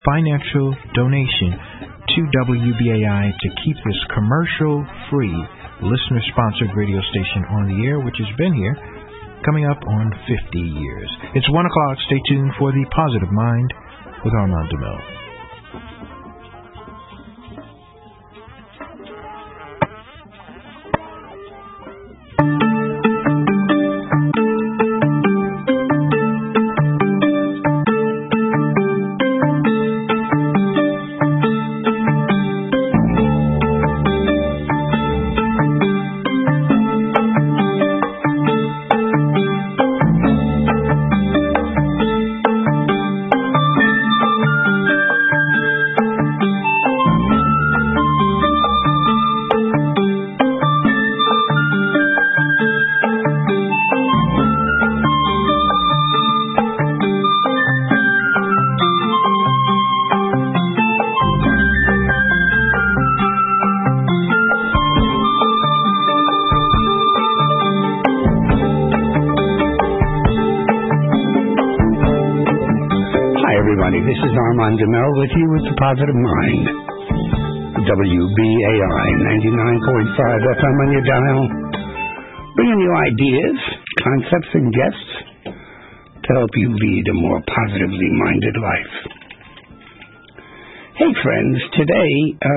financial donation to WBAI to keep this commercial-free, listener-sponsored radio station on the air, which has been here, coming up on 50 years. It's 1 o'clock. Stay tuned for The Positive Mind with Armand DeMille. DeMille with you with The Positive Mind. WBAI 99.5 FM on your dial. Bringing you ideas, concepts, and guests to help you lead a more positively minded life. Hey friends, today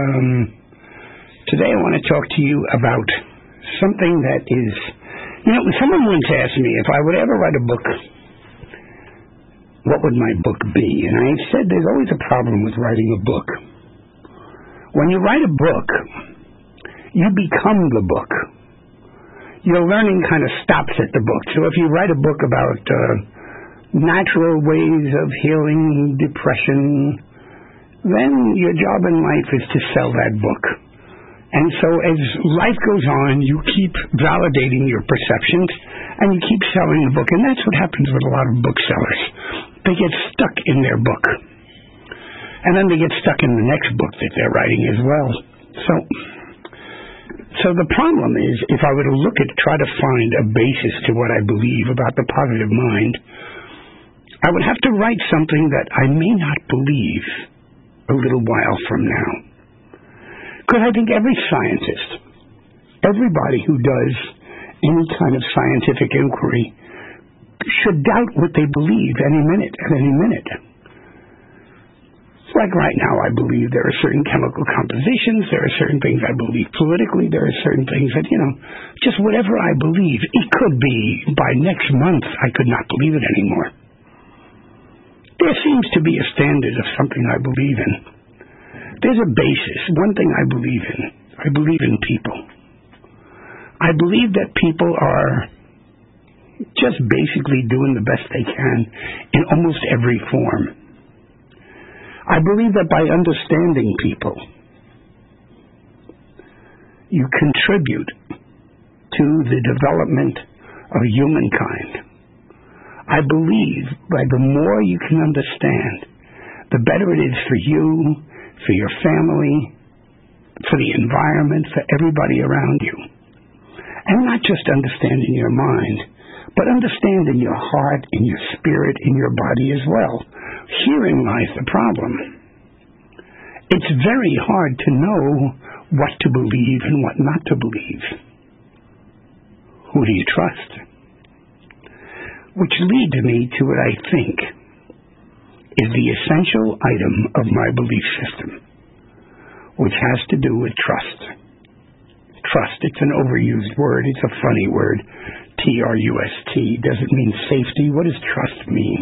I want to talk to you about something that is, someone once asked me if I would ever write a book, what would my book be? And I said there's always a problem with writing a book. When you write a book, you become the book. Your learning kind of stops at the book. So if you write a book about natural ways of healing depression, then your job in life is to sell that book. And so as life goes on, you keep validating your perceptions and you keep selling the book. And that's what happens with a lot of booksellers. They get stuck in their book. And then they get stuck in the next book that they're writing as well. So the problem is, if I were to try to find a basis to what I believe about the positive mind, I would have to write something that I may not believe a little while from now. Because I think every scientist, everybody who does any kind of scientific inquiry, should doubt what they believe at any minute. Like right now, I believe there are certain chemical compositions, there are certain things I believe politically, there are certain things that, just whatever I believe, it could be by next month I could not believe it anymore. There seems to be a standard of something I believe in. There's a basis, one thing I believe in. I believe in people. I believe that people are just basically doing the best they can in almost every form. I believe that by understanding people, you contribute to the development of humankind. I believe by the more you can understand, the better it is for you, for your family, for the environment, for everybody around you. And not just understanding your mind, but understand in your heart, in your spirit, in your body as well. Herein lies the problem. It's very hard to know what to believe and what not to believe. Who do you trust? Which leads me to what I think is the essential item of my belief system, which has to do with trust. Trust, it's an overused word. It's a funny word. Trust. Does it mean safety? What does trust mean?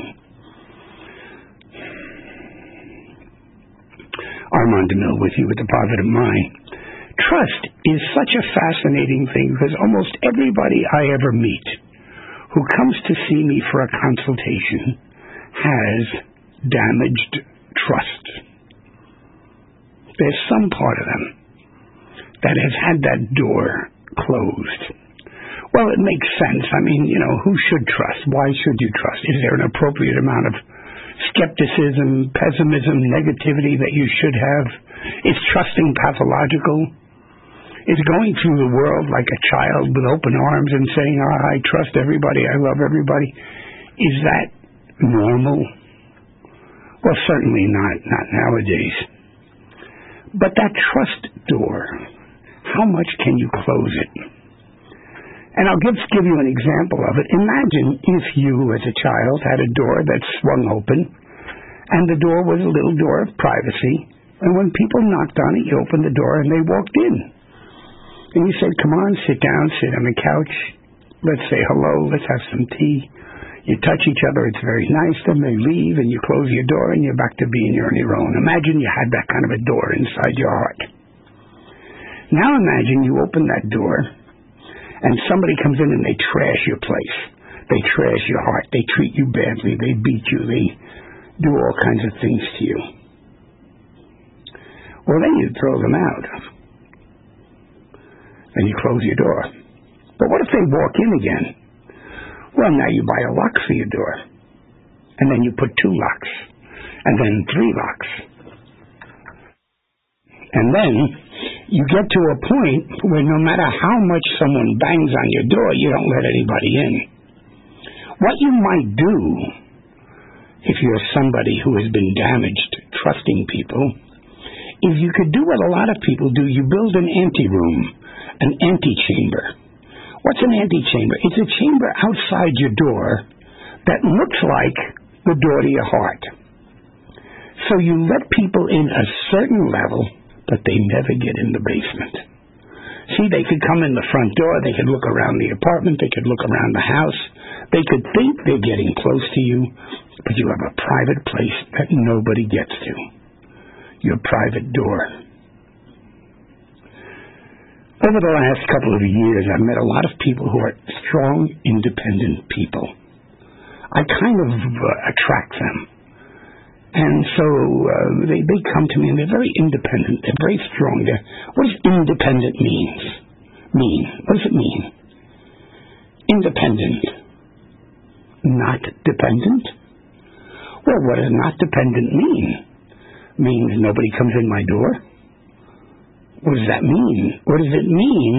Armand DeMille with you with The Positive Mind. Trust is such a fascinating thing because almost everybody I ever meet who comes to see me for a consultation has damaged trust. There's some part of them that has had that door closed. Well, it makes sense. I mean, who should trust? Why should you trust? Is there an appropriate amount of skepticism, pessimism, negativity that you should have? Is trusting pathological? Is going through the world like a child with open arms and saying, I trust everybody, I love everybody, is that normal? Well, certainly not nowadays. But that trust door, how much can you close it? And I'll give you an example of it. Imagine if you, as a child, had a door that swung open, and the door was a little door of privacy, and when people knocked on it, you opened the door and they walked in. And you said, come on, sit down, sit on the couch, let's say hello, let's have some tea. You touch each other, it's very nice, then they leave, and you close your door, and you're back to being on your own. Imagine you had that kind of a door inside your heart. Now imagine you open that door, and somebody comes in and they trash your place. They trash your heart. They treat you badly. They beat you. They do all kinds of things to you. Well, then you throw them out. And you close your door. But what if they walk in again? Well, now you buy a lock for your door. And then you put 2 locks. And then 3 locks. And then you get to a point where no matter how much someone bangs on your door, you don't let anybody in. What you might do, if you're somebody who has been damaged trusting people, is you could do what a lot of people do. You build an anteroom, an antechamber. What's an antechamber? It's a chamber outside your door that looks like the door to your heart. So you let people in a certain level, but they never get in the basement. See, they could come in the front door, they could look around the apartment, they could look around the house, they could think they're getting close to you, but you have a private place that nobody gets to. Your private door. Over the last couple of years, I've met a lot of people who are strong, independent people. I kind of attract them. And so they come to me, and they're very independent. They're very strong. What does independent mean? What does it mean? Independent. Not dependent? Well, what does not dependent mean? Means nobody comes in my door? What does that mean? What does it mean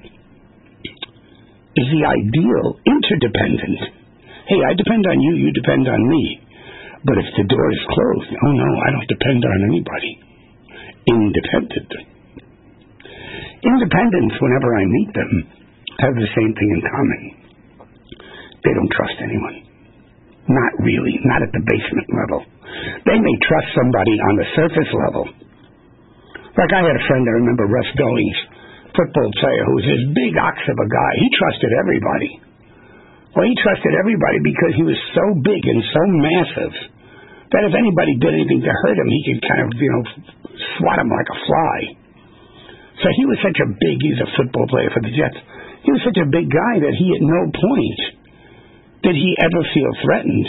is the ideal interdependent. Hey, I depend on you, you depend on me. But if the door is closed, oh no, I don't depend on anybody. Independent. Independents, whenever I meet them, have the same thing in common. They don't trust anyone. Not really. Not at the basement level. They may trust somebody on the surface level. Like I had a friend, I remember Russ Goings, football player, who was this big ox of a guy. He trusted everybody. Well, he trusted everybody because he was so big and so massive that if anybody did anything to hurt him, he could kind of, swat him like a fly. So he was such a football player for the Jets. He was such a big guy that he at no point did he ever feel threatened.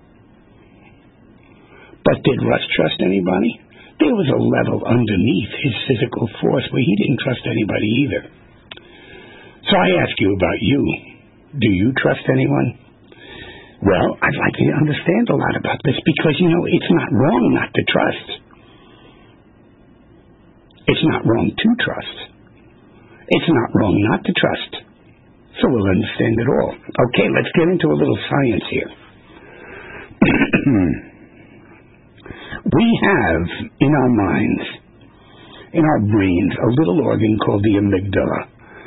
But did Russ trust anybody? There was a level underneath his physical force where he didn't trust anybody either. So I ask you about you. Do you trust anyone? Well, I'd like you to understand a lot about this because, it's not wrong not to trust. It's not wrong to trust. It's not wrong not to trust. So we'll understand it all. Okay, let's get into a little science here. We have in our minds, in our brains, a little organ called the amygdala.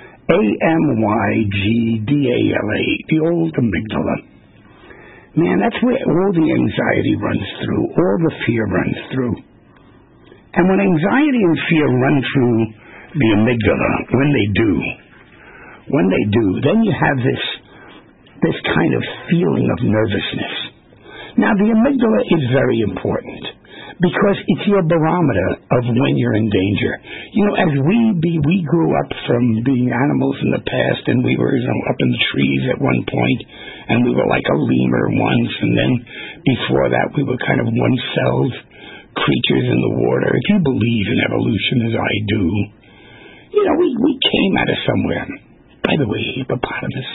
amygdala, the old amygdala. Man, that's where all the anxiety runs through, all the fear runs through. And when anxiety and fear run through the amygdala, when they do, then you have this kind of feeling of nervousness. Now, the amygdala is very important because it's your barometer of when you're in danger. As we grew up from being animals in the past, and we were up in the trees at one point, and we were like a lemur once, and then before that we were kind of one-celled creatures in the water. If you believe in evolution as I do, we came out of somewhere. By the way, hippopotamus,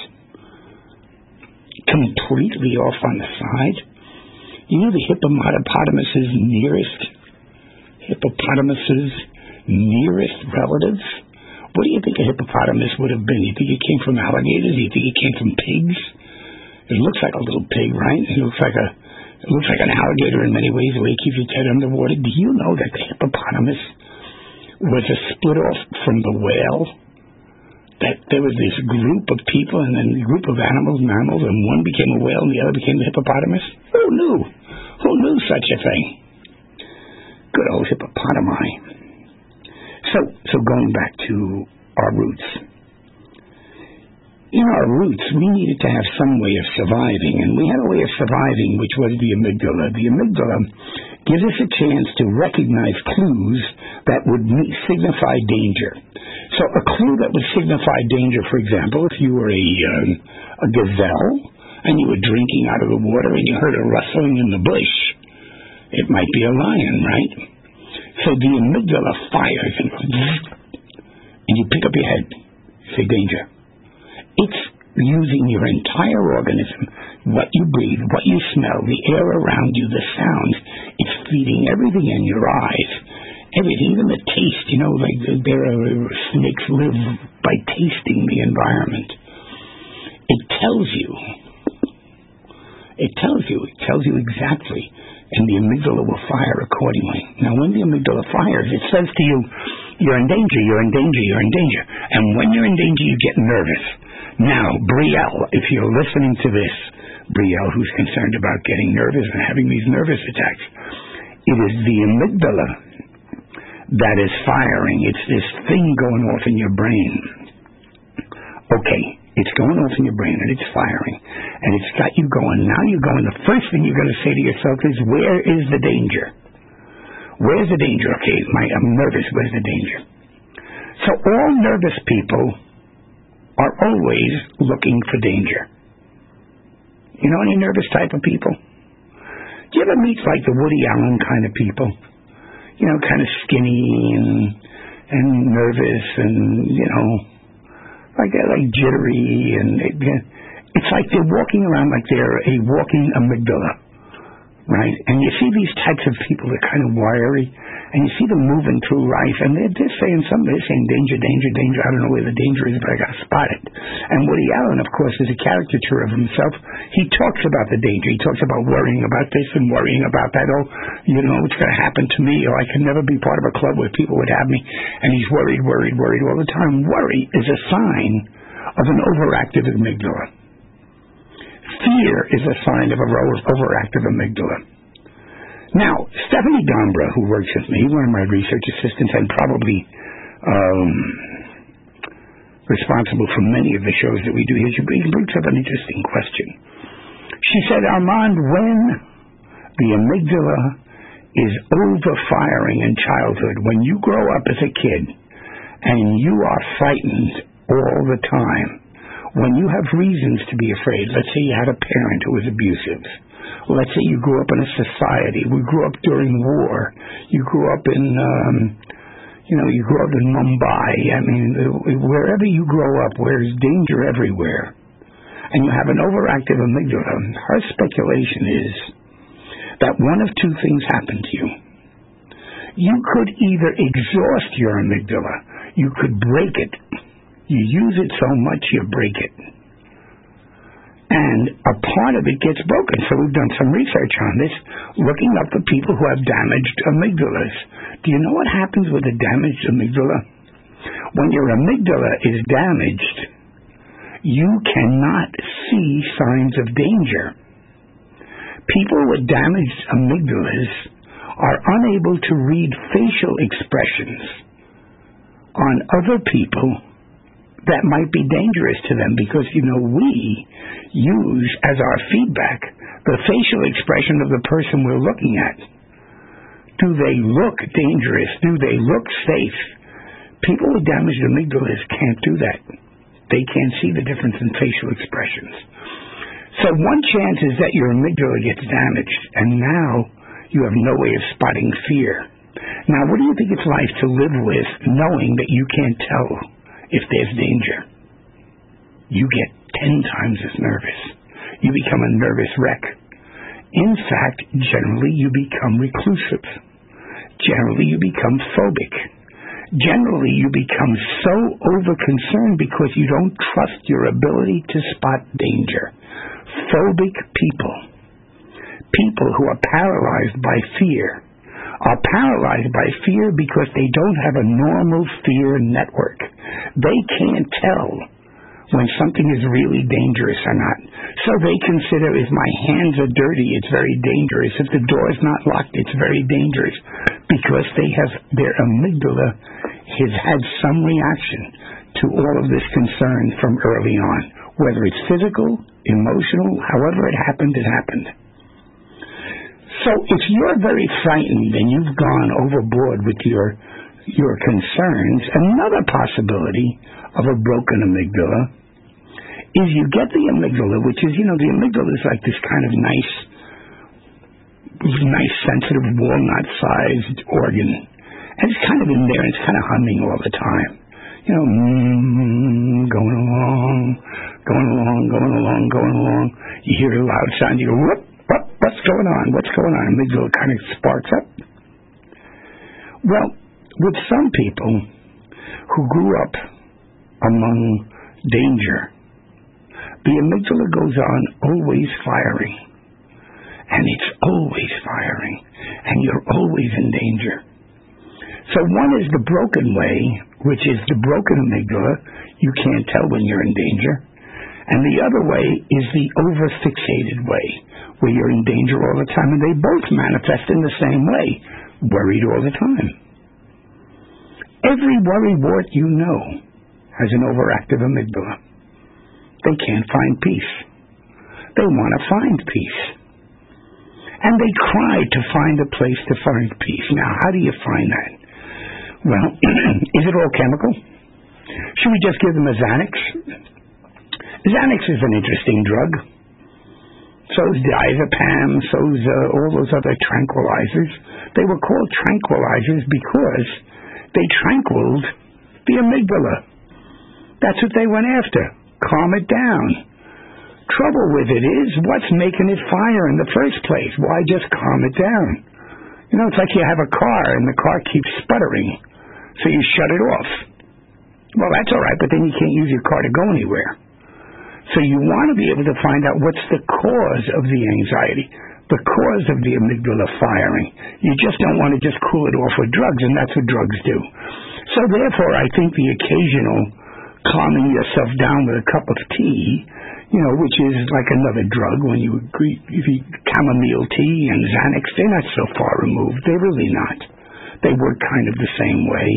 completely off on the side. The hippopotamus's nearest relatives? What do you think a hippopotamus would have been? You think it came from alligators? You think it came from pigs? It looks like a little pig, right? It looks like It looks like an alligator in many ways, the way it keeps its head underwater. Do you know that the hippopotamus was a split-off from the whale? That there was this group of people and then a group of mammals, and one became a whale and the other became the hippopotamus? Who knew? Who knew such a thing? Good old hippopotami. So going back to our roots. In our roots, we needed to have some way of surviving, and we had a way of surviving, which was the amygdala. The amygdala gives us a chance to recognize clues that would signify danger. So a clue that would signify danger, for example, if you were a gazelle and you were drinking out of the water and you heard a rustling in the bush, it might be a lion, right? So the amygdala fires and you pick up your head. You say danger. It's using your entire organism, what you breathe, what you smell, the air around you, the sounds. It's feeding everything in your eyes. Everything, even the taste, like snakes live by tasting the environment. It tells you exactly, and the amygdala will fire accordingly. Now, when the amygdala fires, it says to you, you're in danger, you're in danger, you're in danger. And when you're in danger, you get nervous. Now, Brielle, if you're listening to this, Brielle, who's concerned about getting nervous and having these nervous attacks, it is the amygdala that is firing. It's this thing going off in your brain. Okay, it's going off in your brain and it's firing. And it's got you going. Now you're going. The first thing you're going to say to yourself is, where is the danger? Where's the danger? Okay, I'm nervous. Where's the danger? So all nervous people are always looking for danger. You know any nervous type of people? Do you ever meet like the Woody Allen kind of people? Kind of skinny and nervous and, like they're like jittery, and it's like they're walking around like they're a walking amygdala, right? And you see these types of people, they're kind of wiry, and you see them moving through life, and they're saying something, they're saying danger, danger, danger. I don't know where the danger is, but I got to spot it. And Woody Allen, of course, is a caricature of himself. He talks about the danger. He talks about worrying about this and worrying about that. Oh, what's going to happen to me? Or I can never be part of a club where people would have me. And he's worried all the time. Worry is a sign of an overactive amygdala. Fear is a sign of an overactive amygdala. Now, Stephanie Dombra, who works with me, one of my research assistants, and probably responsible for many of the shows that we do here, she brings up an interesting question. She said, Armand, when the amygdala is overfiring in childhood, when you grow up as a kid and you are frightened all the time, when you have reasons to be afraid, let's say you had a parent who was abusive, let's say you grew up in a society, we grew up during war, you grew up in, you grew up in Mumbai, wherever you grow up, there's danger everywhere, and you have an overactive amygdala, her speculation is that one of two things happen to you. You could either exhaust your amygdala, you could break it, you use it so much you break it, and a part of it gets broken. So we've done some research on this, looking up the people who have damaged amygdalas. Do you know what happens with a damaged amygdala? When your amygdala is damaged, you cannot see signs of danger. People with damaged amygdalas are unable to read facial expressions on other people that might be dangerous to them, because, we use as our feedback the facial expression of the person we're looking at. Do they look dangerous? Do they look safe? People with damaged amygdalas can't do that. They can't see the difference in facial expressions. So one chance is that your amygdala gets damaged, and now you have no way of spotting fear. Now, what do you think it's like to live with knowing that you can't tell if there's danger? You get 10 times as nervous. You become a nervous wreck. In fact, generally you become reclusive. Generally you become phobic. Generally you become so over-concerned because you don't trust your ability to spot danger. Phobic people, people who are paralyzed by fear are paralyzed by fear because they don't have a normal fear network. They can't tell when something is really dangerous or not. So they consider, if my hands are dirty, it's very dangerous. If the door is not locked, it's very dangerous, because their amygdala has had some reaction to all of this concern from early on. Whether it's physical, emotional, however it happened, it happened. So if you're very frightened and you've gone overboard with your concerns, another possibility of a broken amygdala is you get the amygdala, which is, the amygdala is like this kind of nice sensitive walnut-sized organ. And it's kind of in there, and it's kind of humming all the time. Going along. You hear a loud sound, you go, whoop, what's going on? Amygdala kind of sparks up. Well, with some people who grew up among danger, the amygdala goes on always firing. And it's always firing. And you're always in danger. So one is the broken way, which is the broken amygdala. You can't tell when you're in danger. And the other way is the over-fixated way, where you're in danger all the time. And they both manifest in the same way, worried all the time. Every worrywart you know has an overactive amygdala. They can't find peace. They want to find peace. And they cry to find a place to find peace. Now, how do you find that? Well, is it all chemical? Should we just give them a Xanax? Xanax is an interesting drug. So is diazepam, so is all those other tranquilizers. They were called tranquilizers because they tranquilized the amygdala. That's what they went after. Calm it down. Trouble with it is, what's making it fire in the first place? Why just calm it down? It's like you have a car and the car keeps sputtering, so you shut it off. Well, that's all right, but then you can't use your car to go anywhere. So you want to be able to find out what's the cause of the anxiety, the cause of the amygdala firing. You just don't want to just cool it off with drugs, and that's what drugs do. So therefore, I think the occasional calming yourself down with a cup of tea, which is like another drug. When you eat chamomile tea and Xanax, they're not so far removed. They're really not. They work kind of the same way.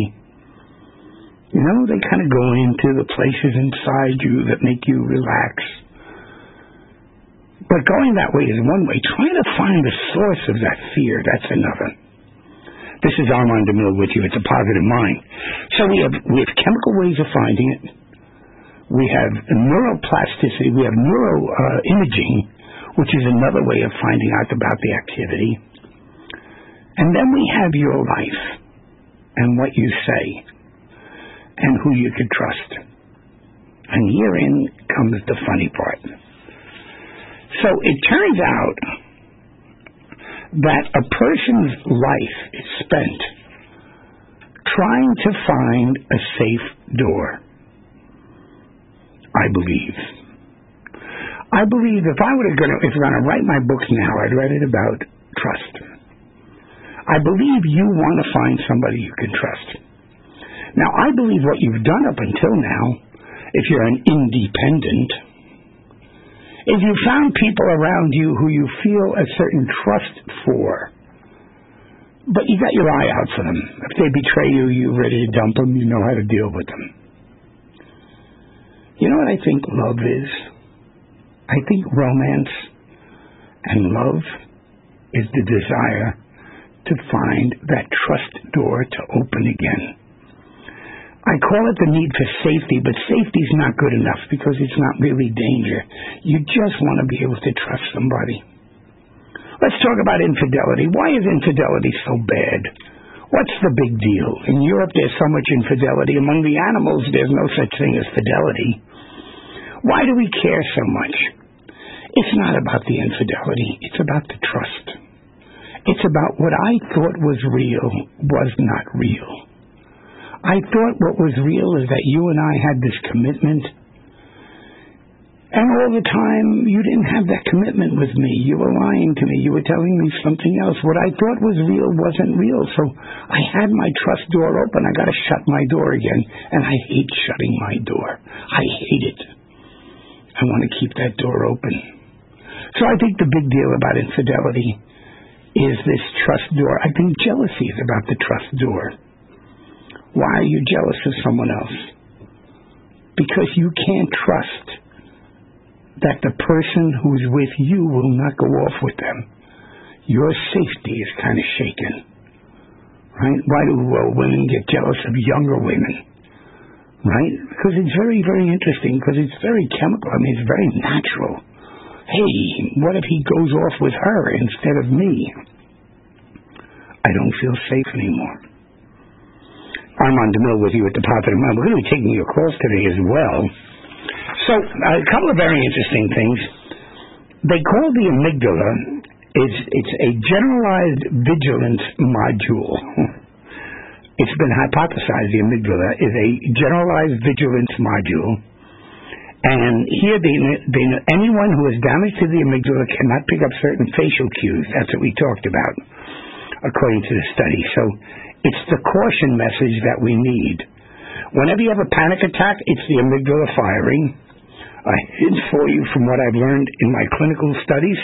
They kind of go into the places inside you that make you relax. But going that way is one way. Trying to find the source of that fear, that's another. This is Armand DeMille with you. It's a positive mind. So we have chemical ways of finding it. We have neuroplasticity. We have neuroimaging, which is another way of finding out about the activity. And then we have your life and what you say and who you can trust. And herein comes the funny part. So it turns out that a person's life is spent trying to find a safe door. I believe if I were going to write my books now, I'd write it about trust. I believe you want to find somebody you can trust. Now, I believe what you've done up until now, if you're an independent, is you found people around you who you feel a certain trust for, but you got your eye out for them. If they betray you, you're ready to dump them. You know how to deal with them. You know what I think love is? I think romance and love is the desire to find that trust door to open again. I call it the need for safety, but safety is not good enough because it's not really danger. You just want to be able to trust somebody. Let's talk about infidelity. Why is infidelity so bad? What's the big deal? In Europe, there's so much infidelity. Among the animals, there's no such thing as fidelity. Why do we care so much? It's not about the infidelity. It's about the trust. It's about what I thought was real was not real. I thought what was real is that you and I had this commitment, And all the time, you didn't have that commitment with me. You were lying to me. You were telling me something else. What I thought was real wasn't real. So I had my trust door open. I got to shut my door again. And I hate shutting my door. I hate it. I want to keep that door open. So I think the big deal about infidelity is this trust door. I think jealousy is about the trust door. Why are you jealous of someone else? Because you can't trust that the person who's with you will not go off with them. Your safety is kind of shaken. Right? Why do women get jealous of younger women? Right? Because it's very, very interesting, because it's very chemical. I mean, it's very natural. Hey, what if he goes off with her instead of me? I don't feel safe anymore. Armand DeMille with you at the Positive Mind. We're going to be taking your calls today as well. So, a couple of very interesting things. They call the amygdala, it's a generalized vigilance module. It's been hypothesized the amygdala is a generalized vigilance module. And here, anyone who has damage to the amygdala cannot pick up certain facial cues. That's what we talked about, according to the study. So, it's the caution message that we need. Whenever you have a panic attack, it's the amygdala firing. I hint for you from what I've learned in my clinical studies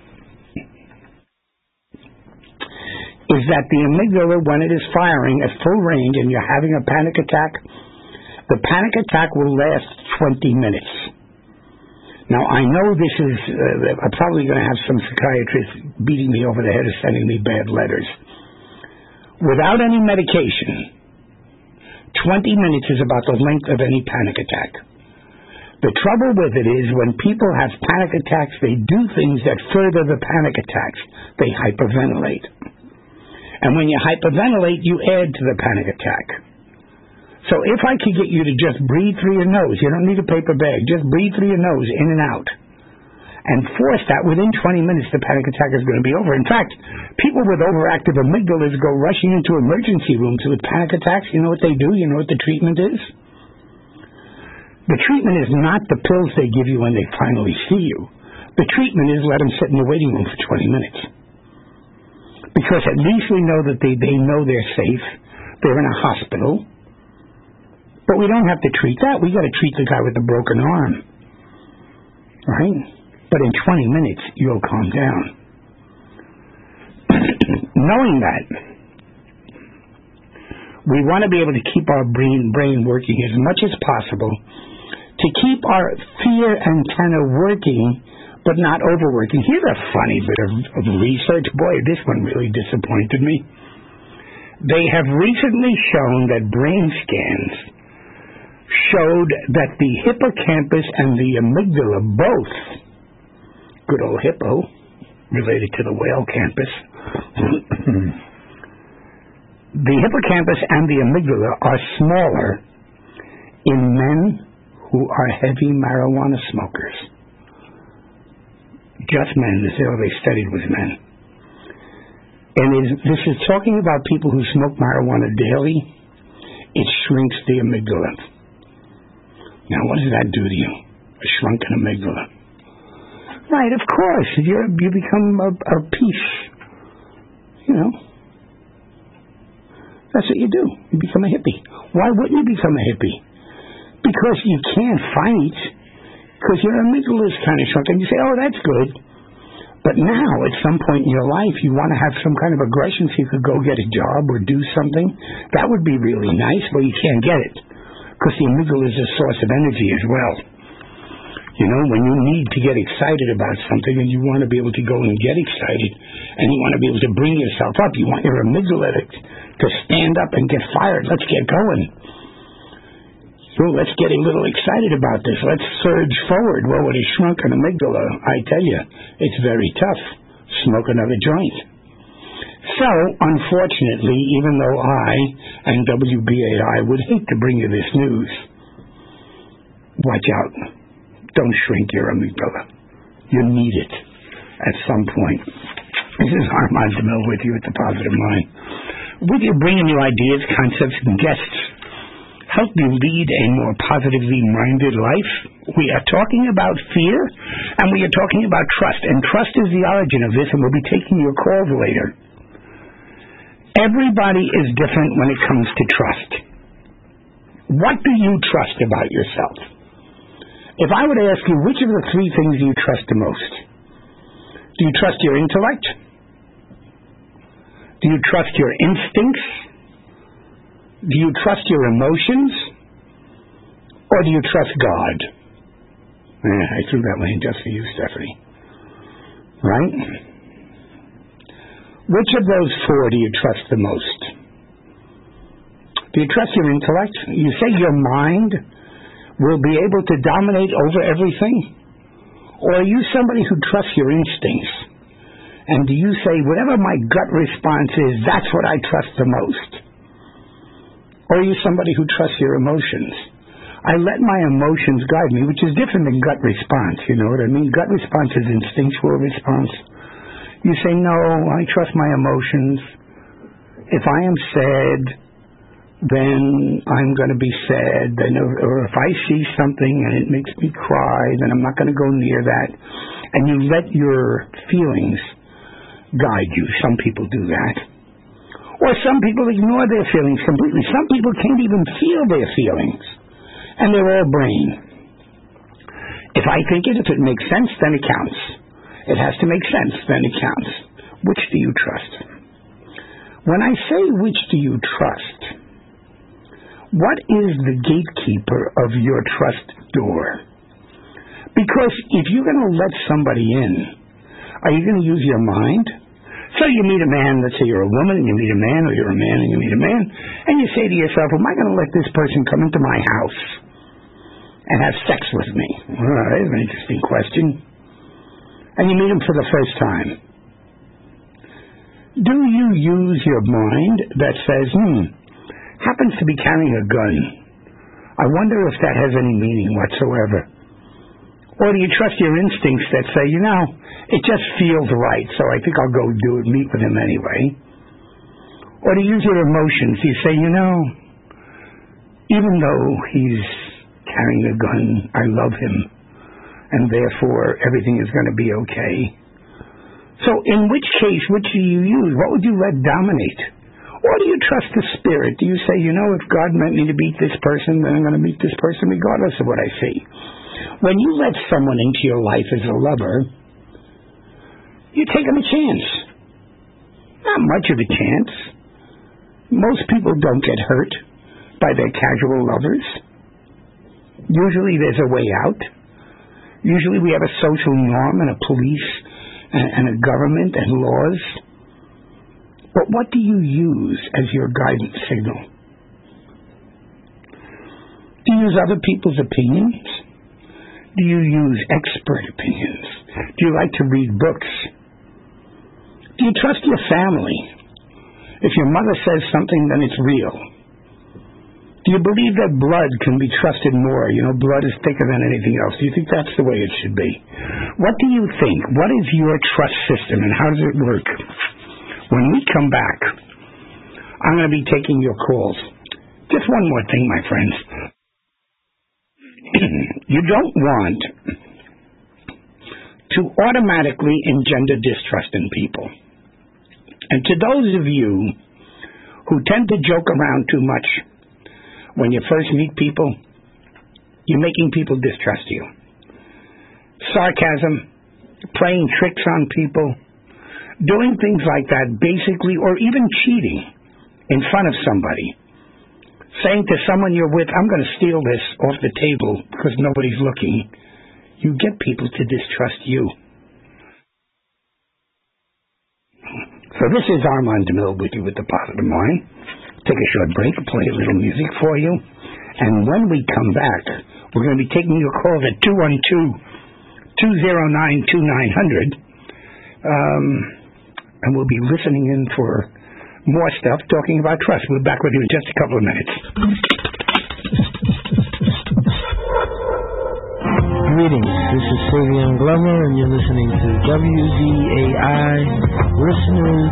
is that the amygdala, when it is firing at full range and you're having a panic attack, the panic attack will last 20 minutes. Now, I know this is, I'm probably going to have some psychiatrists beating me over the head or sending me bad letters. Without any medication, 20 minutes is about the length of any panic attack. The trouble with it is when people have panic attacks, they do things that further the panic attacks. They hyperventilate. And when you hyperventilate, you add to the panic attack. So if I could get you to just breathe through your nose, you don't need a paper bag, just breathe through your nose, in and out, and force that, within 20 minutes, the panic attack is going to be over. In fact, people with overactive amygdalas go rushing into emergency rooms with panic attacks. You know what they do? You know what the treatment is? The treatment is not the pills they give you when they finally see you. The treatment is let them sit in the waiting room for 20 minutes. Because at least we know that they know they're safe. They're in a hospital. But we don't have to treat that. We got to treat the guy with the broken arm. Right? But in 20 minutes, you'll calm down. Knowing that, we want to be able to keep our brain working as much as possible, to keep our fear antenna working, but not overworking. Here's a funny bit of research. Boy, this one really disappointed me. They have recently shown that brain scans showed that the hippocampus and the amygdala both, good old hippo, related to the whale campus, the hippocampus and the amygdala are smaller in men who are heavy marijuana smokers. Just men. This is all they studied was men. And this is talking about people who smoke marijuana daily. It shrinks the amygdala. Now, what does that do to you? A shrunken amygdala. Right, of course. You become a piece. You know. That's what you do. You become a hippie. Why wouldn't you become a hippie? Because you can't fight. Because your amygdala is kind of shrunken. You say, oh, that's good. But now, at some point in your life, you want to have some kind of aggression so you could go get a job or do something. That would be really nice. Well, you can't get it. Because the amygdala is a source of energy as well. You know, when you need to get excited about something and you want to be able to go and get excited and you want to be able to bring yourself up, you want your amygdala to stand up and get fired. Let's get going. So let's get a little excited about this. Let's surge forward. Well, with a shrunken amygdala, I tell you, it's very tough. Smoke another joint. So, unfortunately, even though I and WBAI would hate to bring you this news, watch out. Don't shrink your amygdala. You need it at some point. This is Armand DeMille with you at The Positive Mind. With you bringing you ideas, concepts, and guests help you lead a more positively minded life. We are talking about fear, and we are talking about trust. And trust is the origin of this, and we'll be taking your calls later. Everybody is different when it comes to trust. What do you trust about yourself? If I were to ask you, which of the three things do you trust the most? Do you trust your intellect? Do you trust your instincts? Do you trust your emotions? Or do you trust God? I threw that one in just for you, Stephanie. Right? Which of those four do you trust the most? Do you trust your intellect? You say your mind will be able to dominate over everything? Or are you somebody who trusts your instincts? And do you say, whatever my gut response is, that's what I trust the most? Or are you somebody who trusts your emotions? I let my emotions guide me, which is different than gut response, you know what I mean? Gut response is instinctual response. You say, no, I trust my emotions. If I am sad, then I'm going to be sad. Then, or if I see something and it makes me cry, then I'm not going to go near that. And you let your feelings guide you. Some people do that. Or some people ignore their feelings completely. Some people can't even feel their feelings. And they're all brain. If I think it, if it makes sense, then it counts. It has to make sense, then it counts. Which do you trust? When I say which do you trust, what is the gatekeeper of your trust door? Because if you're going to let somebody in, are you going to use your mind? So you meet a man, let's say you're a woman, and you meet a man, or you're a man and you meet a man, and you say to yourself, am I going to let this person come into my house and have sex with me? Well, that's an interesting question. And you meet him for the first time. Do you use your mind that says, happens to be carrying a gun. I wonder if that has any meaning whatsoever. Or do you trust your instincts that say, it just feels right, so I think I'll go meet with him anyway? Or do you use your emotions? You say, even though he's carrying a gun, I love him, and therefore everything is going to be okay. So in which case, which do you use? What would you let dominate? Or do you trust the spirit? Do you say, if God meant me to meet this person, then I'm going to meet this person regardless of what I see? When you let someone into your life as a lover, you take them a chance. Not much of a chance. Most people don't get hurt by their casual lovers. Usually there's a way out. Usually we have a social norm and a police and a government and laws. But what do you use as your guidance signal? Do you use other people's opinions? Do you use expert opinions? Do you like to read books? Do you trust your family? If your mother says something, then it's real. Do you believe that blood can be trusted more? Blood is thicker than anything else. Do you think that's the way it should be? What do you think? What is your trust system, and how does it work? When we come back, I'm going to be taking your calls. Just one more thing, my friends. You don't want to automatically engender distrust in people. And to those of you who tend to joke around too much when you first meet people, you're making people distrust you. Sarcasm, playing tricks on people, doing things like that basically, or even cheating in front of somebody. Saying to someone you're with, I'm going to steal this off the table because nobody's looking. You get people to distrust you. So this is Armand DeMille with you with the Positive Mind. Take a short break, play a little music for you. And when we come back, we're going to be taking your calls at 212-209-2900. And we'll be listening in for more stuff talking about trust. We're back with you in just a couple of minutes. Greetings, this is Savion Glover, and you're listening to WDAI,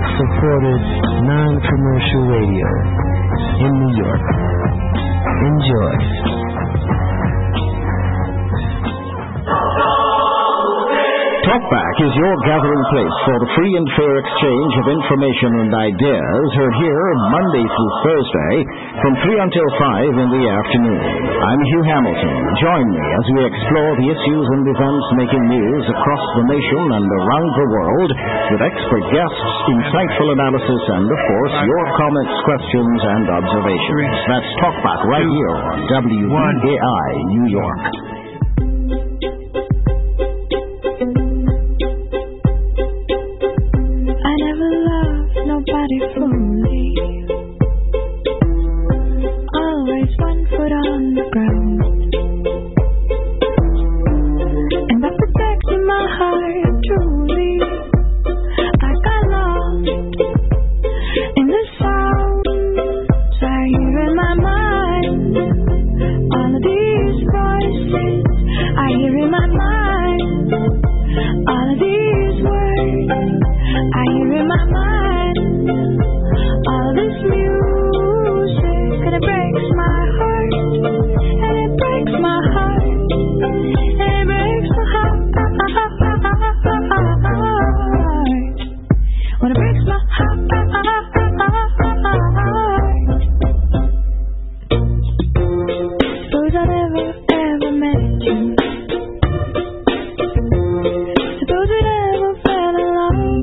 listener-supported, non-commercial radio in New York. Enjoy. Universe. Talkback is your gathering place for the free and fair exchange of information and ideas, heard here Monday through Thursday from 3 until 5 in the afternoon. I'm Hugh Hamilton. Join me as we explore the issues and events making news across the nation and around the world with expert guests, insightful analysis, and, of course, your comments, questions, and observations. That's Talkback right here on WBAI New York. Fully. Always one foot on the ground, and that protected my heart truly. I got lost in the sounds I hear in my mind. All of these voices I hear in my mind. All of these words I hear in my mind. All this music, and it breaks my heart, and it breaks my heart, and it breaks my heart. When it breaks my heart, suppose I never ever met you. Suppose we never fell in love.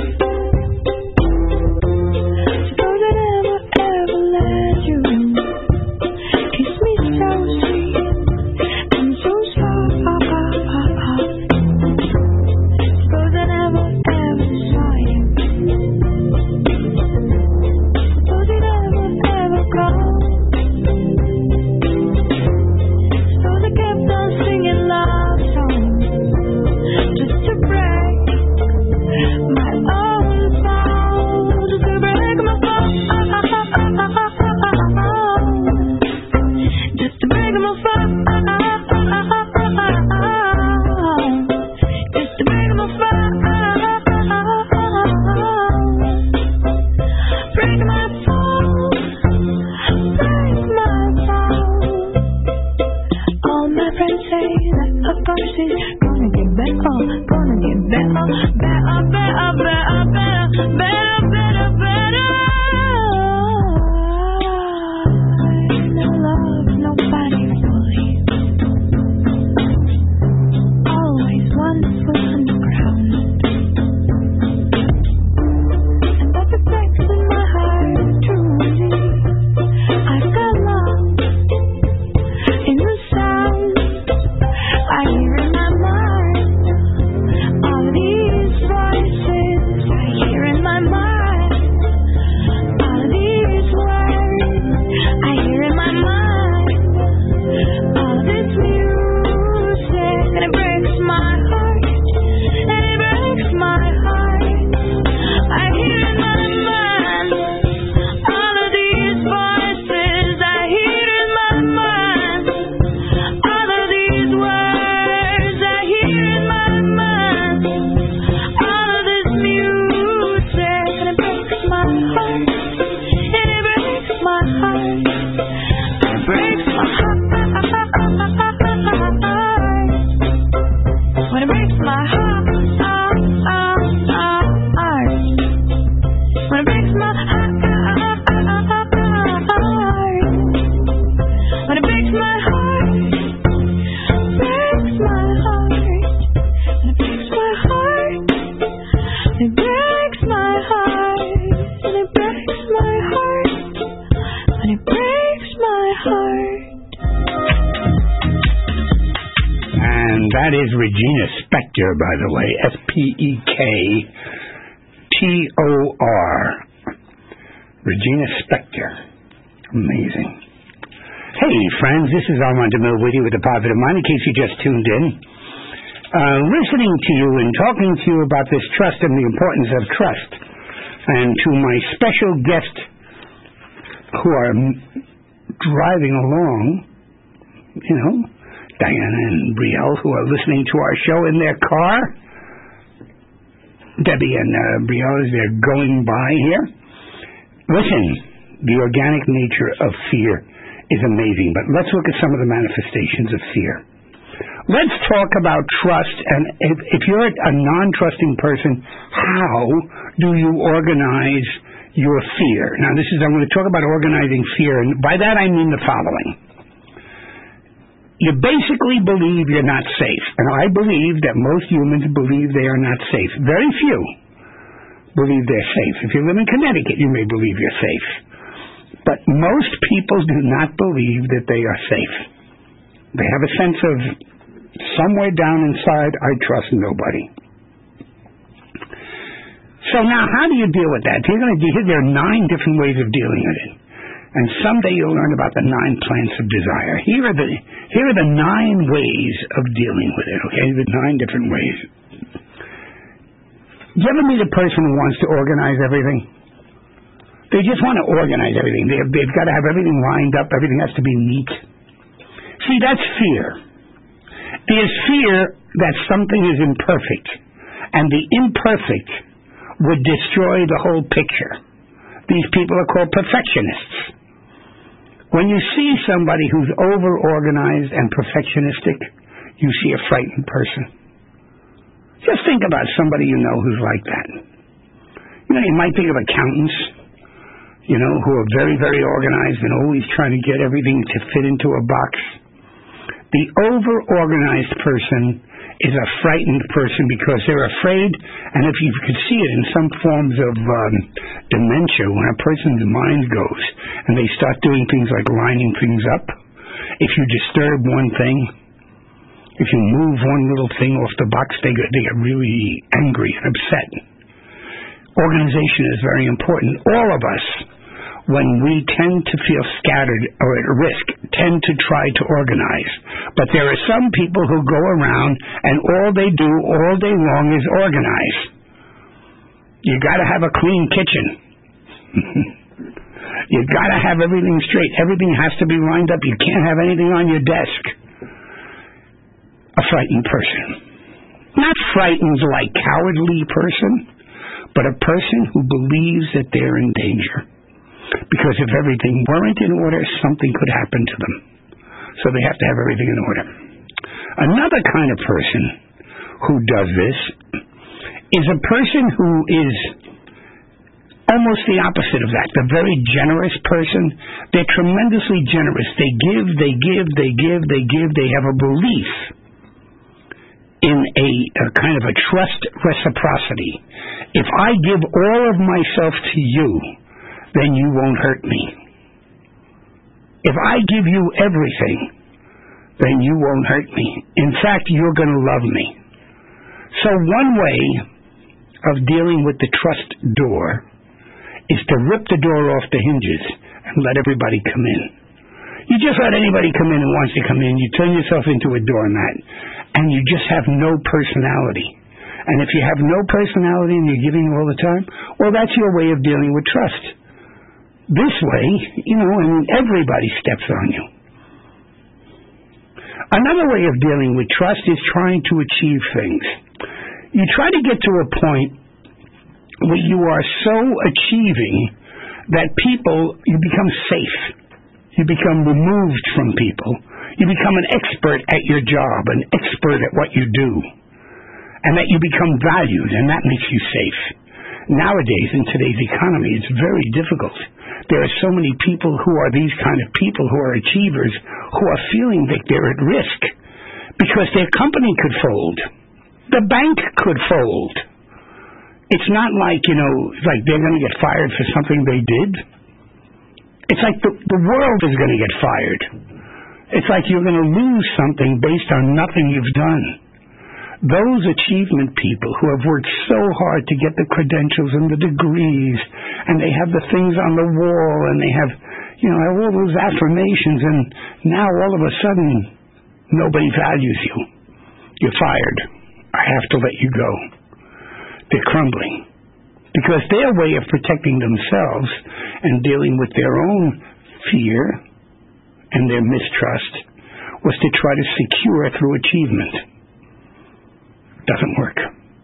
That is Regina Spektor, by the way, Spektor. Regina Spektor. Amazing. Hey, friends, this is Armand DeMille with you with the Positive Mind, in case you just tuned in. Listening to you and talking to you about this trust and the importance of trust. And to my special guest who are driving along, you know, Diana and Brielle, who are listening to our show in their car. Debbie and Brielle, as they're going by here. Listen, the organic nature of fear is amazing. But let's look at some of the manifestations of fear. Let's talk about trust, and if you're a non-trusting person, how do you organize your fear? Now, I'm going to talk about organizing fear, and by that I mean the following. You basically believe you're not safe, and I believe that most humans believe they are not safe. Very few believe they're safe. If you live in Connecticut, you may believe you're safe. But most people do not believe that they are safe. They have a sense of, somewhere down inside, I trust nobody. So now, how do you deal with that? There are 9 different ways of dealing with it. And someday you'll learn about the 9 plants of desire. Here are the 9 ways of dealing with it, okay? The 9 different ways. Do you ever meet a person who wants to organize everything? They just want to organize everything. They've got to have everything lined up. Everything has to be neat. See, that's fear. There's fear that something is imperfect, and the imperfect would destroy the whole picture. These people are called perfectionists. When you see somebody who's over-organized and perfectionistic, you see a frightened person. Just think about somebody you know who's like that. You might think of accountants, who are very, very organized and always trying to get everything to fit into a box. The over-organized person is a frightened person because they're afraid, and if you could see it in some forms of dementia, when a person's mind goes and they start doing things like lining things up, if you disturb one thing, if you move one little thing off the box, they get really angry and upset. Organization is very important. All of us, when we tend to feel scattered or at risk, tend to try to organize. But there are some people who go around and all they do all day long is organize. You got to have a clean kitchen. You got to have everything straight. Everything has to be lined up. You can't have anything on your desk. A frightened person. Not frightened like cowardly person, but a person who believes that they're in danger. Because if everything weren't in order, something could happen to them. So they have to have everything in order. Another kind of person who does this is a person who is almost the opposite of that. The very generous person. They're tremendously generous. They give. They have a belief in a kind of a trust reciprocity. If I give all of myself to you, then you won't hurt me. If I give you everything, then you won't hurt me. In fact, you're going to love me. So one way of dealing with the trust door is to rip the door off the hinges and let everybody come in. You just let anybody come in who wants to come in. You turn yourself into a doormat, and you just have no personality. And if you have no personality and you're giving all the time, well, that's your way of dealing with trust. This way, and everybody steps on you. Another way of dealing with trust is trying to achieve things. You try to get to a point where you are so achieving that you become safe. You become removed from people. You become an expert at your job, an expert at what you do, and that you become valued, and that makes you safe. Nowadays, in today's economy, it's very difficult. There are so many people who are these kind of people who are achievers who are feeling that they're at risk because their company could fold. The bank could fold. It's not like, like they're going to get fired for something they did. It's like the world is going to get fired. It's like you're going to lose something based on nothing you've done. Those achievement people who have worked so hard to get the credentials and the degrees, and they have the things on the wall, and they have, all those affirmations, and now all of a sudden, nobody values you. You're fired. I have to let you go. They're crumbling. Because their way of protecting themselves and dealing with their own fear and their mistrust was to try to secure through achievement. Doesn't work.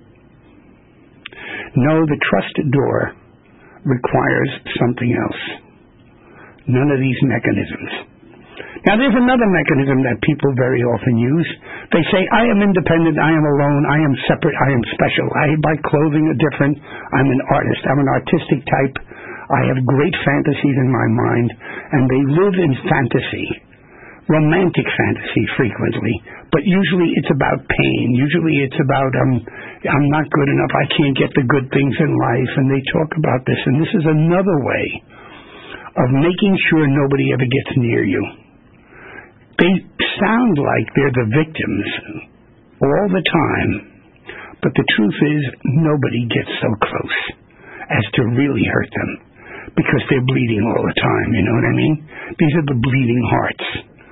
No, the trust door requires something else. None of these mechanisms. Now, there's another mechanism that people very often use. They say, I am independent, I am alone, I am separate, I am special. I buy clothing different, I'm an artist, I'm an artistic type. I have great fantasies in my mind, and they live in fantasy. Romantic fantasy frequently, but usually it's about pain. Usually it's about I'm not good enough, I can't get the good things in life, and they talk about this, and this is another way of making sure nobody ever gets near you. They sound like they're the victims all the time, but the truth is nobody gets so close as to really hurt them because they're bleeding all the time, you know what I mean? These are the bleeding hearts.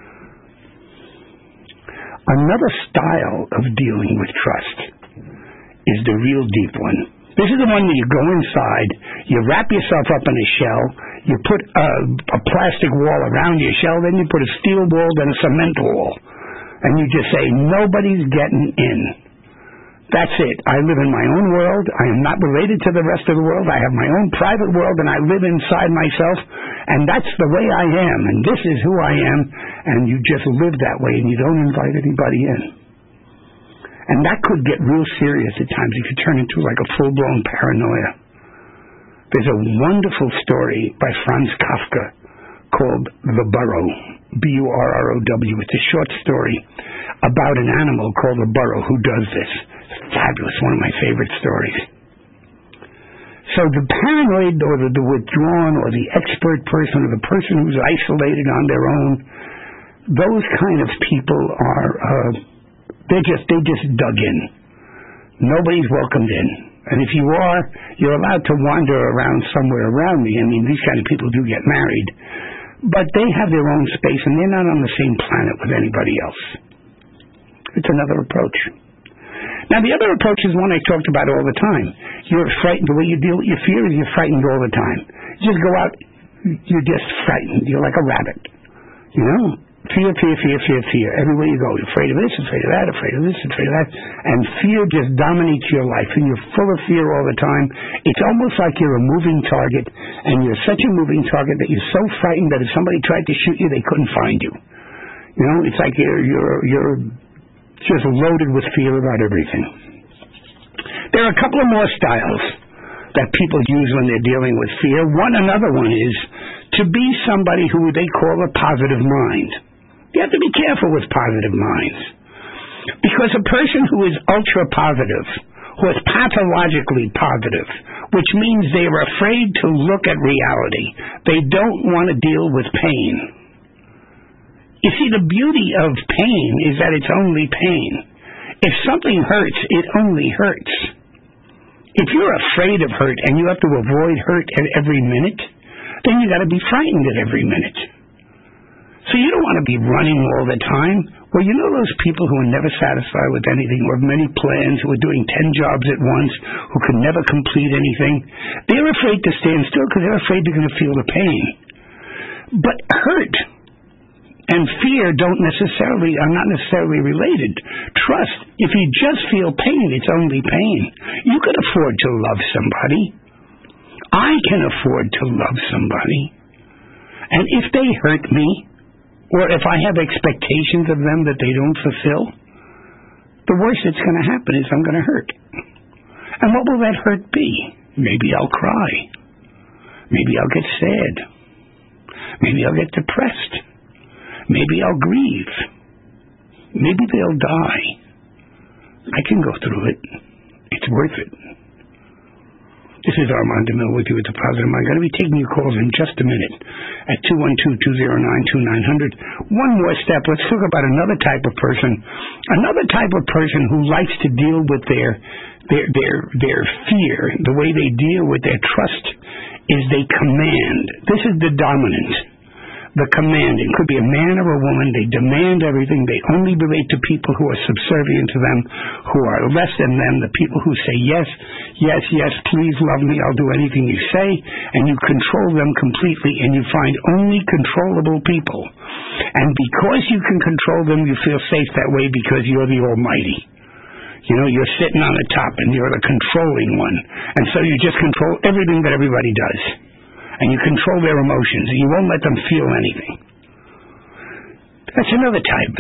Another style of dealing with trust is the real deep one. This is the one where you go inside, you wrap yourself up in a shell, you put a plastic wall around your shell, then you put a steel wall, then a cement wall. And you just say, nobody's getting in. That's it. I live in my own world. I am not related to the rest of the world. I have my own private world, and I live inside myself. And that's the way I am, and this is who I am. And you just live that way, and you don't invite anybody in. And that could get real serious at times. It could turn into like a full-blown paranoia. There's a wonderful story by Franz Kafka called The Burrow, B-U-R-R-O-W. It's a short story about an animal called the burrow who does this. It's fabulous, one of my favorite stories. So the paranoid or the withdrawn or the expert person or the person who's isolated on their own, those kind of people are, they just dug in. Nobody's welcomed in. And if you are, you're allowed to wander around somewhere around me. I mean, these kind of people do get married. But they have their own space, and they're not on the same planet with anybody else. It's another approach. Now, the other approach is one I talked about all the time. You're frightened. The way you deal with your fear is you're frightened all the time. You just go out, you're just frightened. You're like a rabbit. You know? Fear, fear, fear, fear, fear. Everywhere you go, you're afraid of this, afraid of that, afraid of this, afraid of that. And fear just dominates your life, and you're full of fear all the time. It's almost like you're a moving target, and you're such a moving target that you're so frightened that if somebody tried to shoot you, they couldn't find you. You know, it's like you're just loaded with fear about everything. There are a couple of more styles that people use when they're dealing with fear. Another one is to be somebody who they call a positive mind. You have to be careful with positive minds. Because a person who is ultra-positive, who is pathologically positive, which means they are afraid to look at reality. They don't want to deal with pain. You see, the beauty of pain is that it's only pain. If something hurts, it only hurts. If you're afraid of hurt and you have to avoid hurt at every minute, then you got to be frightened at every minute. So you don't want to be running all the time. Well, you know those people who are never satisfied with anything, who have many plans, who are doing 10 jobs at once, who can never complete anything? They're afraid to stand still because they're afraid they're going to feel the pain. But hurt and fear are not necessarily related. Trust, if you just feel pain, it's only pain. You can afford to love somebody. I can afford to love somebody. And if they hurt me, or if I have expectations of them that they don't fulfill, the worst that's going to happen is I'm going to hurt. And what will that hurt be? Maybe I'll cry. Maybe I'll get sad. Maybe I'll get depressed. Maybe I'll grieve. Maybe they'll die. I can go through it. It's worth it. This is Armand DeMille with you at The Positive Mind. I'm going to be taking your calls in just a minute at 212-209-2900. One more step. Let's talk about another type of person. Another type of person who likes to deal with their fear. The way they deal with their trust is they command. This is the dominant. The commanding. Could be a man or a woman. They demand everything. They only relate to people who are subservient to them, who are less than them, the people who say yes, yes, yes, please love me, I'll do anything you say, and you control them completely, and you find only controllable people. And because you can control them, you feel safe that way because you're the Almighty. You know, you're sitting on the top, and you're the controlling one. And so you just control everything that everybody does. And you control their emotions, and you won't let them feel anything. That's another type.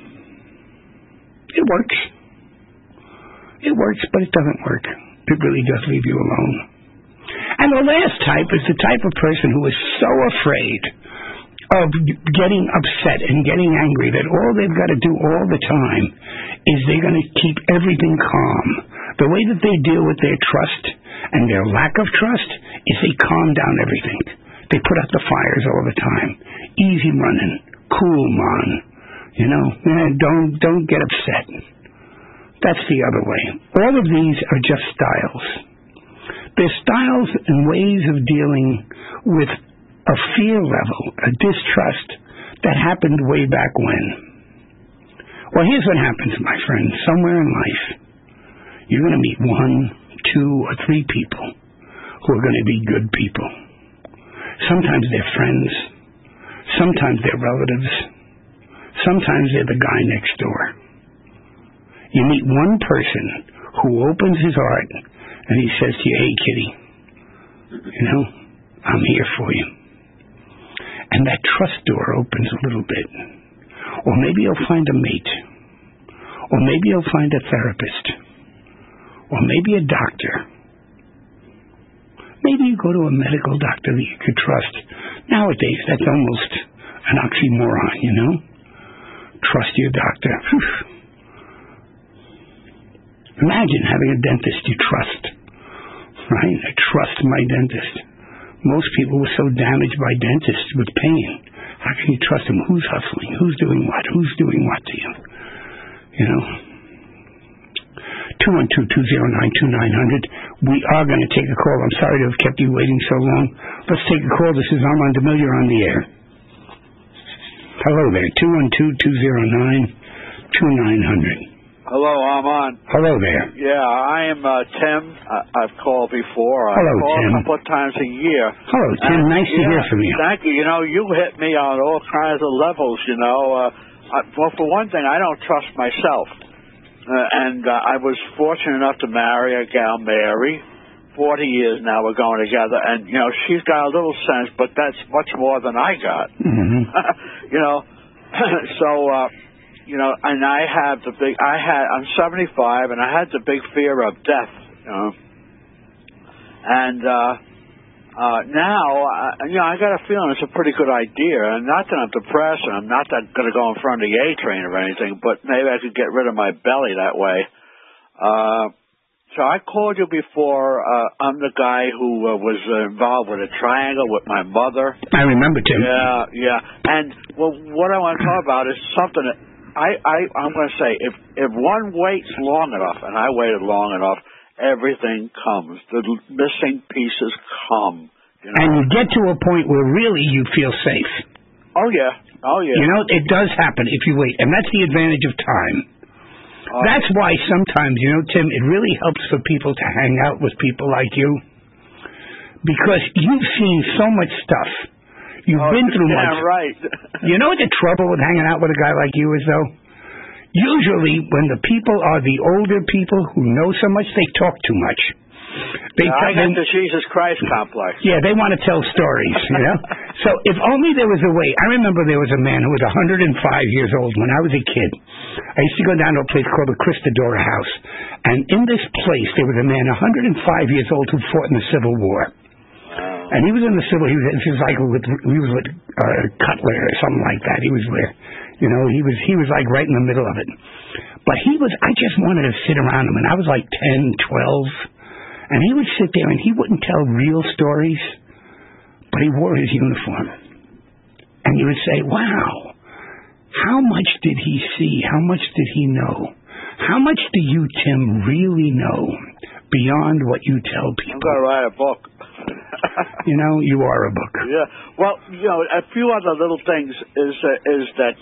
It works. It works, but it doesn't work. It really does leave you alone. And the last type is the type of person who is so afraid of getting upset and getting angry that all they've got to do all the time is they're going to keep everything calm. The way that they deal with their trust and their lack of trust is they calm down everything. They put out the fires all the time. Easy running, cool man. Don't get upset. That's the other way. All of these are just styles. They're styles and ways of dealing with a fear level, a distrust that happened way back when. Well, here's what happens, my friend. Somewhere in life, you're going to meet 1, 2, or 3 people who are going to be good people. Sometimes they're friends. Sometimes they're relatives. Sometimes they're the guy next door. You meet one person who opens his heart and he says to you, hey, kitty, I'm here for you. And that trust door opens a little bit. Or maybe you'll find a mate. Or maybe you'll find a therapist. Or maybe a doctor. Maybe you go to a medical doctor that you could trust. Nowadays, that's almost an oxymoron, Trust your doctor. Imagine having a dentist you trust. Right? I trust my dentist. Most people were so damaged by dentists with pain. How can you trust them? Who's hustling? Who's doing what? Who's doing what to you? 212-209-2900. We are going to take a call. I'm sorry to have kept you waiting so long. Let's take a call. This is Armand DeMille. You're on the air. Hello there. 212-209-2900. Hello, Armand. Hello there. Yeah, I am Tim. I've called before. Hello, I call Tim. a couple of times a year. Hello, Tim. Nice to hear from you. Thank you. You hit me on all kinds of levels, Well, for one thing, I don't trust myself. And I was fortunate enough to marry a gal, Mary. 40 years now we're going together. And, she's got a little sense, but that's much more than I got. Mm-hmm. And I have I'm 75 and I had the big fear of death, And now, I got a feeling it's a pretty good idea. And not that I'm depressed and I'm not that going to go in front of the A train or anything, but maybe I could get rid of my belly that way. So I called you before. I'm the guy who was involved with a triangle with my mother. I remember, Tim. Yeah. And what I want to talk about is something that I'm going to say. If one waits long enough, and I waited long enough, everything comes. The missing pieces come. And you get to a point where really you feel safe. Oh yeah. It does happen if you wait, and that's the advantage of time. That's why sometimes, Tim, it really helps for people to hang out with people like you, because you've seen so much stuff. You've been through much. Yeah, right. You know what the trouble with hanging out with a guy like you is, though? Usually, when the people are the older people who know so much, they talk too much. I got the Jesus Christ complex. Yeah, they want to tell stories, So if only there was a way. I remember there was a man who was 105 years old when I was a kid. I used to go down to a place called the Christadora House. And in this place, there was a man 105 years old who fought in the Civil War. And he was in the Civil, he was with Cutler or something like that. He was there. He was like right in the middle of it. But I just wanted to sit around him. And I was like 10, 12. And he would sit there and he wouldn't tell real stories, but he wore his uniform. And you would say, wow, how much did he see? How much did he know? How much do you, Tim, really know beyond what you tell people? I'm going to write a book. You are a book. Yeah. Well, a few other little things is that,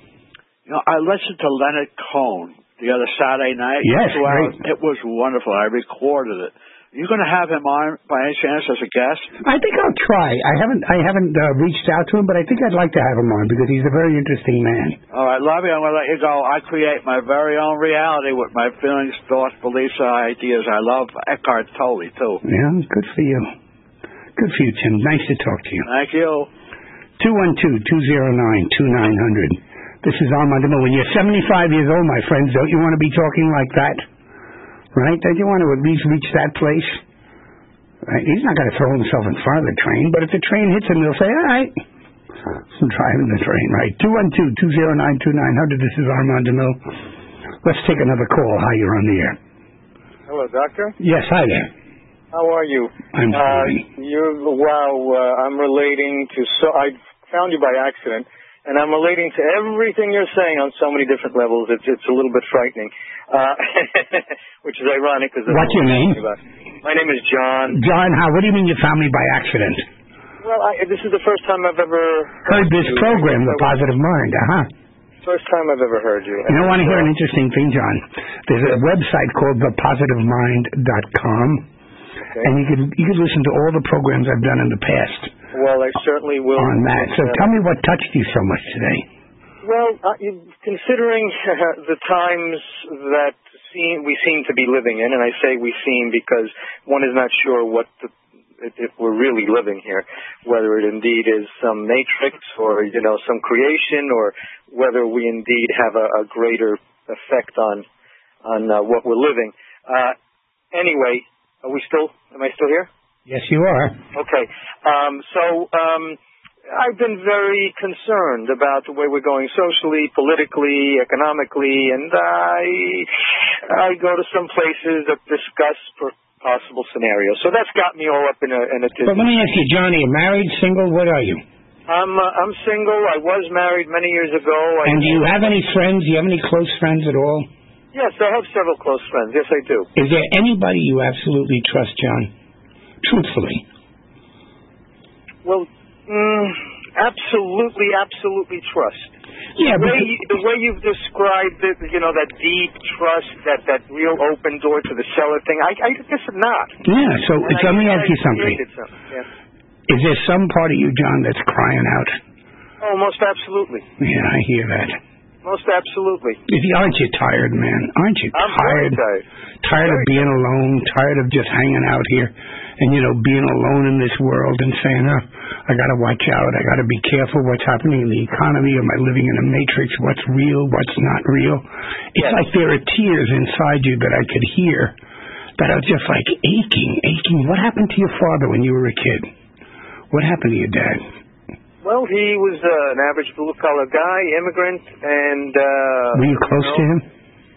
I listened to Leonard Cohen the other Saturday night. Yes, great. It was wonderful. I recorded it. You going to have him on by any chance as a guest? I think I'll try. I haven't reached out to him, but I think I'd like to have him on because he's a very interesting man. All right, love you. I'm going to let you go. I create my very own reality with my feelings, thoughts, beliefs, and ideas. I love Eckhart Tolle, too. Yeah, good for you. Good for you, Tim. Nice to talk to you. Thank you. 212-209-2900. This is Armand DeMille. When you're 75 years old, my friends, don't you want to be talking like that? Right? Don't you want to at least reach that place? Right? He's not going to throw himself in front of the train, but if the train hits him, he'll say, all right, I'm driving the train, right? 212-209-2900, this is Armand DeMille. Let's take another call. Hi, you're on the air. Hello, Doctor. Yes, hi there. How are you? I'm fine. I'm relating to, I found you by accident, and I'm relating to everything you're saying on so many different levels. It's a little bit frightening, which is ironic. What's your name? My name is John. John, what do you mean you found me by accident? Well, this is the first time I've ever heard this program, The Positive Mind. First time I've ever heard you. You want to hear an interesting thing, John? There's a website called thepositivemind.com, and you can listen to all the programs I've done in the past. Well, I certainly will. On that. So tell me what touched you so much today. Well, considering the times that we seem to be living in, and I say we seem because one is not sure if we're really living here, whether it indeed is some matrix or, some creation, or whether we indeed have a greater effect on what we're living. Anyway, am I still here? Yes, you are. Okay. I've been very concerned about the way we're going socially, politically, economically, and I go to some places that discuss possible scenarios. So that's got me all up in a But let me ask you, John, are you married, single? What are you? I'm single. I was married many years ago. And do you have any friends? Do you have any close friends at all? Yes, I have several close friends. Yes, I do. Is there anybody you absolutely trust, John? Truthfully. Well, absolutely trust. Yeah, the way you've described it, that deep trust, that real open door to the cellar thing, I guess not. Yeah, so let me ask you something. Yeah. Is there some part of you, John, that's crying out? Oh, most absolutely. Yeah, I hear that. Most absolutely. Aren't you tired, man? Aren't you tired? I'm very tired. Tired of being alone, tired of just hanging out here and, being alone in this world and saying, I got to watch out. I got to be careful what's happening in the economy. Am I living in a matrix? What's real? What's not real? It's like there are tears inside you that I could hear that are just like aching. What happened to your father when you were a kid? What happened to your dad? Well, he was an average blue-collar guy, immigrant, and... were you close to him?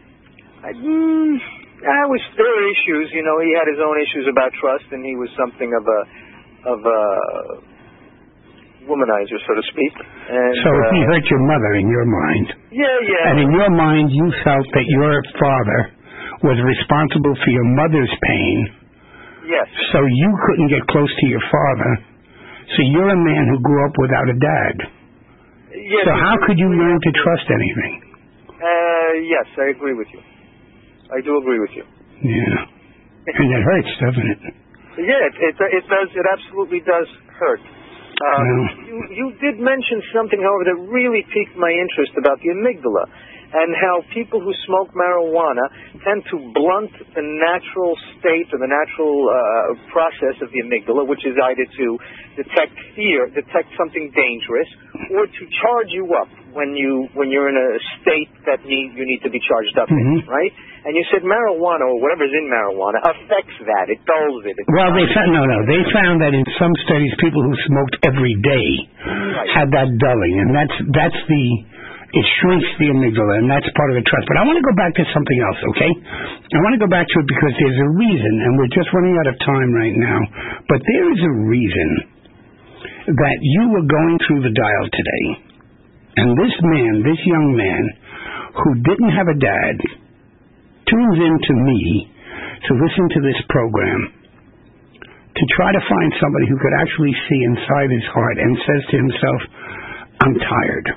There were issues. He had his own issues about trust, and he was something of a womanizer, so to speak. And, so he hurt your mother in your mind. Yeah. And in your mind, you felt that your father was responsible for your mother's pain. Yes. So you couldn't get close to your father. So you're a man who grew up without a dad. Yes. So how could you learn to trust anything? Yes, I agree with you. I do agree with you. Yeah. And it hurts, doesn't it? Yeah, it does. It absolutely does hurt. You did mention something, however, that really piqued my interest about the amygdala, and how people who smoke marijuana tend to blunt the natural state or the natural process of the amygdala, which is either to detect fear, detect something dangerous, or to charge you up when you're in a state that you need to be charged up in, right? And you said marijuana, or whatever's in marijuana, affects that. It dulls it. Well, they found that in some studies, people who smoked every day had that dulling, and it shrinks the amygdala, and that's part of the trust. But I want to go back to something else, okay? I want to go back to it because there's a reason, and we're just running out of time right now, but there is a reason that you were going through the dial today, and this young man, who didn't have a dad, tunes in to me to listen to this program to try to find somebody who could actually see inside his heart and says to himself, I'm tired.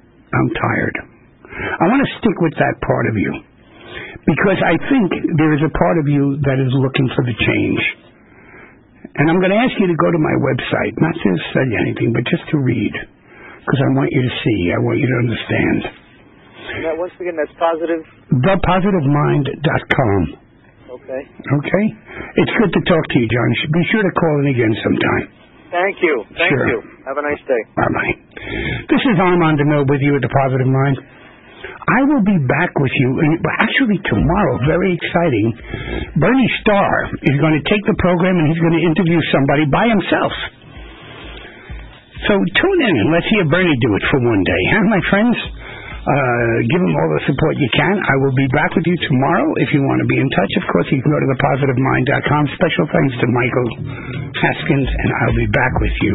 I want to stick with that part of you because I think there is a part of you that is looking for the change. And I'm going to ask you to go to my website, not to say anything, but just to read, because I want you to see, I want you to understand. And that, once again, that's positive? Thepositivemind.com. Okay. Okay? It's good to talk to you, John. Be sure to call in again sometime. Thank you. Thank Sure. you. Have a nice day. Bye-bye. This is Armand DeMille with you at The Positive Mind. I will be back with you, actually tomorrow, very exciting. Bernie Starr is going to take the program and he's going to interview somebody by himself. So tune in and let's hear Bernie do it for one day. Huh, my friends? Give him all the support you can. I will be back with you tomorrow. If you want to be in touch, of course, you can go to thepositivemind.com. Special thanks to Michael Haskins, and I'll be back with you.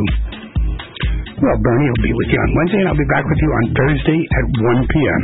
Well, Bernie will be with you on Wednesday, and I'll be back with you on Thursday at 1 p.m.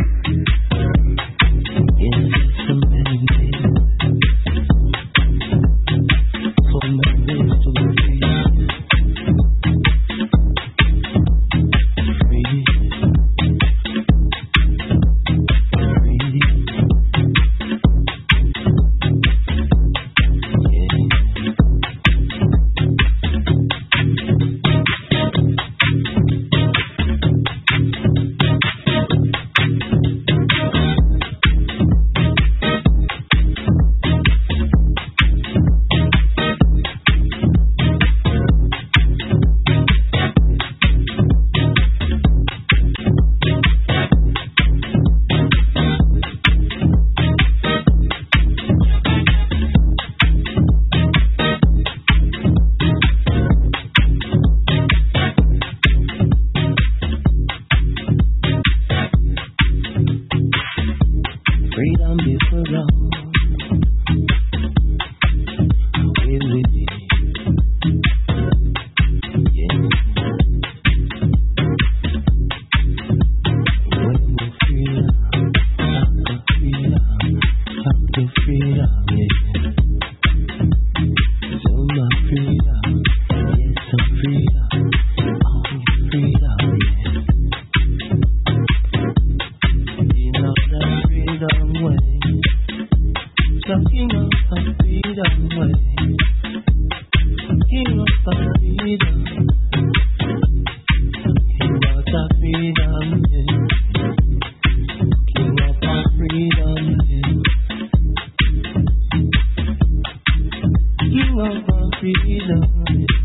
Freedom.